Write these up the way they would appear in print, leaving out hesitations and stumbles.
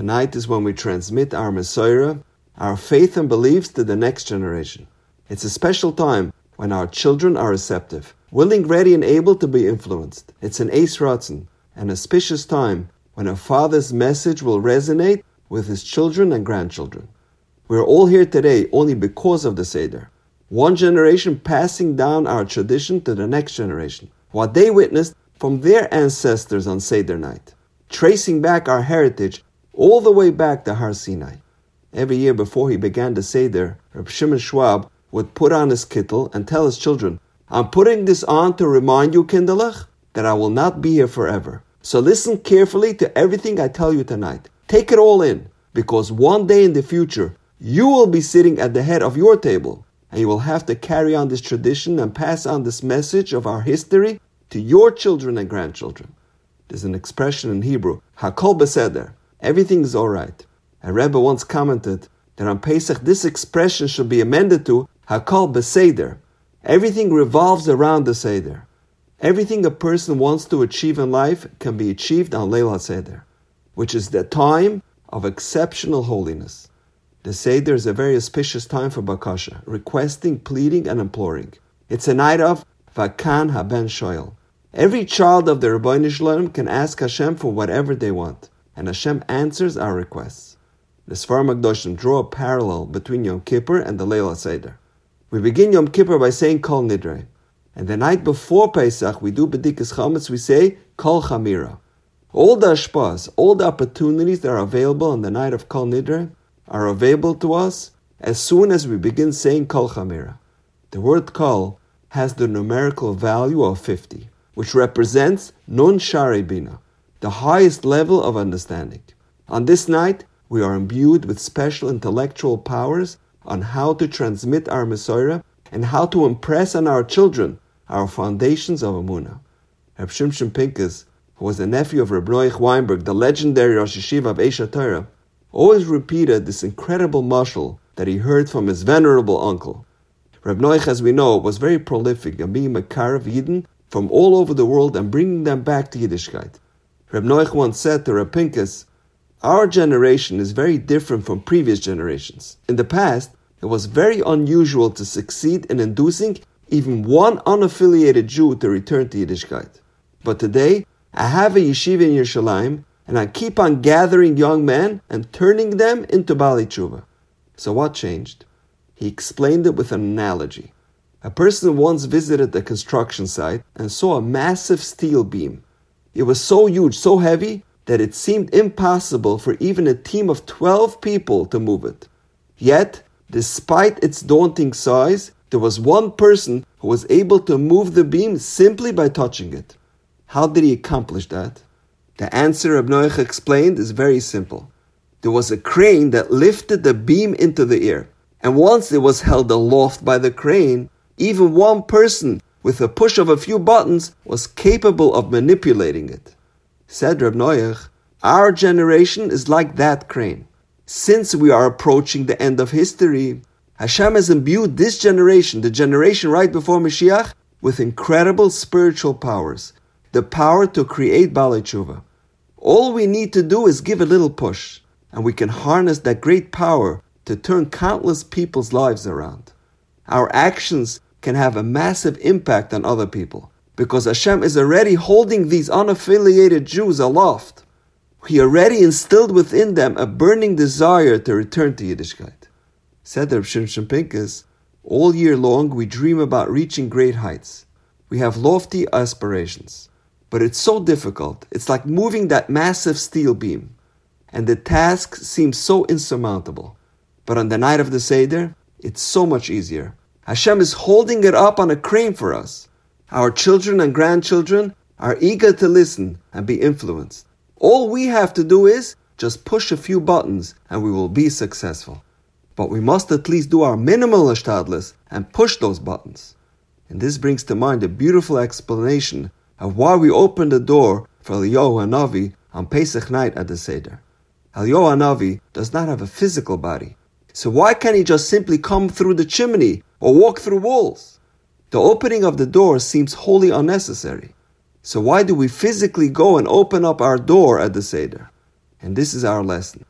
Tonight is when we transmit our Messiah, our faith and beliefs to the next generation. It's a special time when our children are receptive, willing, ready, and able to be influenced. It's an Eis Ratzon, an auspicious time when a father's message will resonate with his children and grandchildren. We are all here today only because of the Seder. One generation passing down our tradition to the next generation, what they witnessed from their ancestors on Seder night, tracing back our heritage all the way back to Har Sinai. Every year before he began the Seder, Reb Shimon Schwab would put on his kittel and tell his children, "I'm putting this on to remind you, kinderlich, that I will not be here forever. So listen carefully to everything I tell you tonight. Take it all in, because one day in the future, you will be sitting at the head of your table, and you will have to carry on this tradition and pass on this message of our history to your children and grandchildren." There's an expression in Hebrew, Hakol Beseder, everything is all right. A Rebbe once commented that on Pesach this expression should be amended to Hakol Beseder. Everything revolves around the Seder. Everything a person wants to achieve in life can be achieved on Leil HaSeder, which is the time of exceptional holiness. The Seder is a very auspicious time for Bakasha, requesting, pleading, and imploring. It's a night of Vakan Haben Shoel. Every child of the Rebbeinu Shalom can ask Hashem for whatever they want, and Hashem answers our requests. The Sfarim HaKadoshim draw a parallel between Yom Kippur and the Leil HaSeder. We begin Yom Kippur by saying Kol Nidre, and the night before Pesach we do B'dikas Chametz, we say Kol Chamira. All the ashpas, all the opportunities that are available on the night of Kol Nidre are available to us as soon as we begin saying Kol Chamira. The word Kol has the numerical value of 50, which represents Nun Shari Bina, the highest level of understanding. On this night, we are imbued with special intellectual powers on how to transmit our Messiah and how to impress on our children our foundations of Emunah. Reb Shimshon Pincus, who was the nephew of Reb Noach Weinberg, the legendary Rosh Yeshiva of Eish HaTorah, always repeated this incredible mashal that he heard from his venerable uncle. Reb Noach, as we know, was very prolific in being Makarev Yidden from all over the world and bringing them back to Yiddishkeit. Reb Noach once said to Reb Pincus, "Our generation is very different from previous generations. In the past, it was very unusual to succeed in inducing even one unaffiliated Jew to return to Yiddishkeit. But today, I have a yeshiva in Yerushalayim, and I keep on gathering young men and turning them into Baalei Tshuva." So what changed? He explained it with an analogy. A person once visited a construction site and saw a massive steel beam. It was so huge, so heavy, that it seemed impossible for even a team of 12 people to move it. Yet, despite its daunting size, there was one person who was able to move the beam simply by touching it. How did he accomplish that? The answer Reb Noach explained is very simple. There was a crane that lifted the beam into the air, and once it was held aloft by the crane, even one person with a push of a few buttons was capable of manipulating it. Said Reb Noach, our generation is like that crane. Since we are approaching the end of history, Hashem has imbued this generation, the generation right before Mashiach, with incredible spiritual powers, the power to create Baalei Tshuva. All we need to do is give a little push, and we can harness that great power to turn countless people's lives around. Our actions can have a massive impact on other people, because Hashem is already holding these unaffiliated Jews aloft. He already instilled within them a burning desire to return to Yiddishkeit. Said Reb Shimshon Pincus, all year long we dream about reaching great heights. We have lofty aspirations. But it's so difficult. It's like moving that massive steel beam. And the task seems so insurmountable. But on the night of the Seder, it's so much easier. Hashem is holding it up on a crane for us. Our children and grandchildren are eager to listen and be influenced. All we have to do is just push a few buttons and we will be successful. But we must at least do our minimal hishtadlus and push those buttons. And this brings to mind a beautiful explanation of why we opened the door for Eliyahu Hanavi on Pesach night at the Seder. Eliyahu Hanavi does not have a physical body. So why can't he just simply come through the chimney or walk through walls? The opening of the door seems wholly unnecessary. So why do we physically go and open up our door at the Seder? And this is our lesson.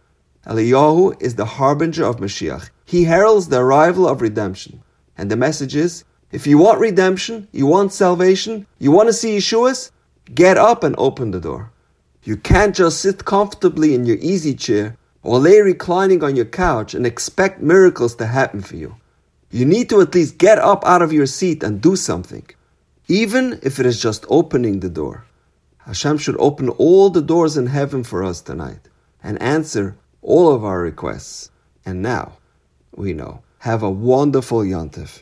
Eliyahu is the harbinger of Mashiach. He heralds the arrival of redemption. And the message is, if you want redemption, you want salvation, you want to see Yeshuas, get up and open the door. You can't just sit comfortably in your easy chair or lay reclining on your couch and expect miracles to happen for you. You need to at least get up out of your seat and do something, even if it is just opening the door. Hashem should open all the doors in heaven for us tonight and answer all of our requests. And now, we know. Have a wonderful Yontif.